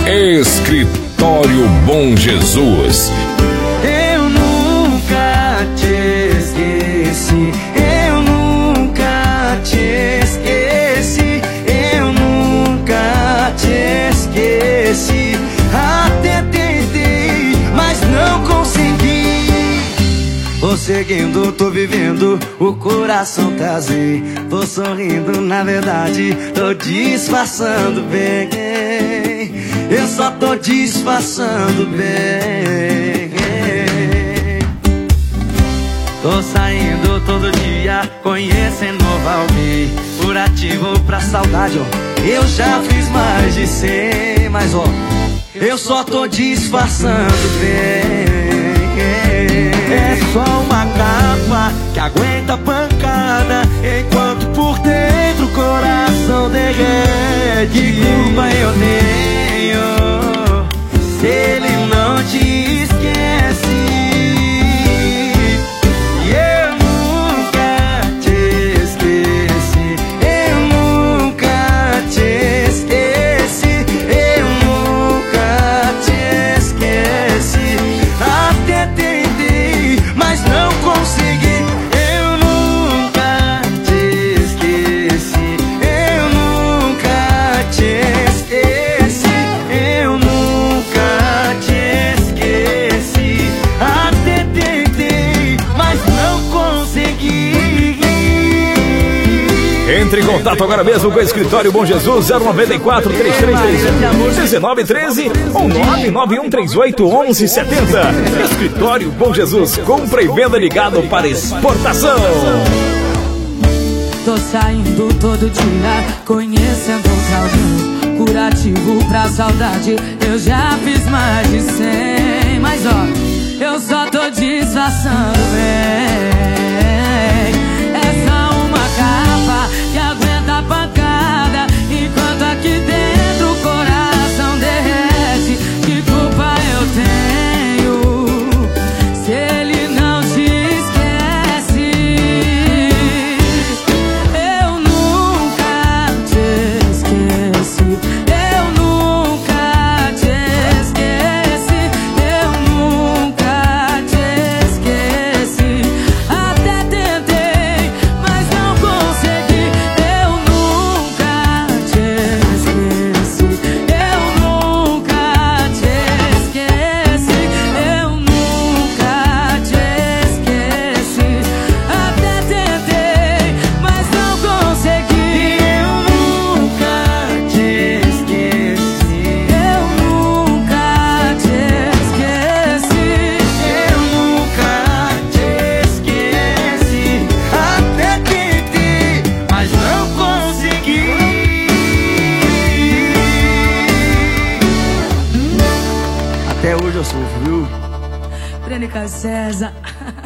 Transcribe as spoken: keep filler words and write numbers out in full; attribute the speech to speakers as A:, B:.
A: Escritório Bom Jesus.
B: Eu nunca te esqueci, eu nunca te esqueci, eu nunca te esqueci. Até tentei, mas não consegui. Vou seguindo, tô vivendo, o coração trazei. Vou sorrindo, na verdade, tô disfarçando bem. Eu só tô disfarçando bem. Tô saindo todo dia, conhecendo novo alguém. Curativo pra saudade, ó, eu já fiz mais de cem. Mas ó, eu só tô disfarçando bem. É só uma capa que aguenta pancada, enquanto por dentro o coração derrete. Que culpa eu tenho se ele não te esquece? E eu nunca te esqueci, eu nunca te esqueci, eu nunca te esqueci. Até tentei, mas não consegui. Eu nunca te esqueci, eu nunca te esqueci, eu nunca te esqueci. Até tentei, mas não consegui.
C: Entre em contato agora mesmo com o Escritório Bom Jesus. Zero nove quatro, três três três um, um nove um três ou nove nove um três oito, um um sete zero. Escritório Bom Jesus, compra e venda ligado para exportação.
D: Tô saindo todo dia, conhecendo outro alguém. Curativo pra saudade, eu já fiz mais de cem. Mas ó, eu só tô disfarçando bem. É só uma capa que aguenta a pancada, enquanto aqui dentro o coração derrete. Que culpa eu tenho se ele não te esquece? Eu nunca te esqueci, eu nunca te esqueci, eu nunca te esqueci. Até tentei, mas não consegui. Eu nunca te esqueci, eu nunca te esqueci, eu nunca te esqueci. Até tentei, mas não consegui.
B: Eu nunca te esqueci,
D: Eu nunca te esqueci.
B: eu nunca te esqueci. Até tentei, mas não consegui. Até hoje eu sofro, viu?
D: Brênica César.